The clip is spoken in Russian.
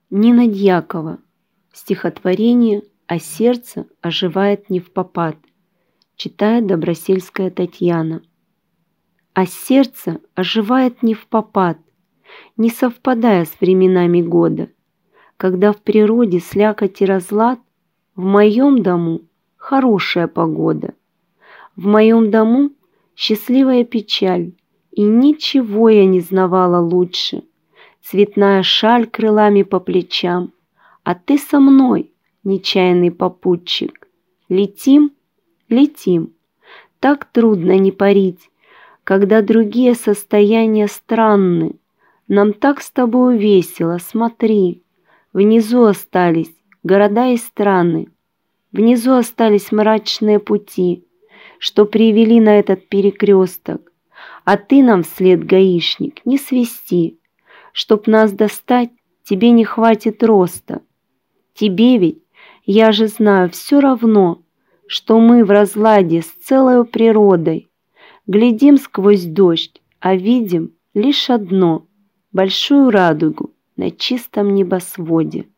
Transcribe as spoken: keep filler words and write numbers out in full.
Нина Дьякова. Стихотворение «А сердце оживает невпопад». Читает Добросельская Татьяна. А сердце оживает невпопад, не совпадая с временами года. Когда в природе слякоть и разлад, в моем дому хорошая погода. В моем дому счастливая печаль, и ничего я не знавала лучше. Цветная шаль крылами по плечам, а ты со мной, нечаянный попутчик. Летим, летим. Так трудно не парить, когда другие состояния странны. Нам так с тобою весело, смотри. Внизу остались города и страны. Внизу остались мрачные пути, что привели на этот перекресток. А ты нам вслед, гаишник, не свисти. Чтоб нас достать, тебе не хватит роста. Тебе ведь, я же знаю, все равно, что мы в разладе с целой природой. Глядим сквозь дождь, а видим лишь одно — большую радугу на чистом небосводе.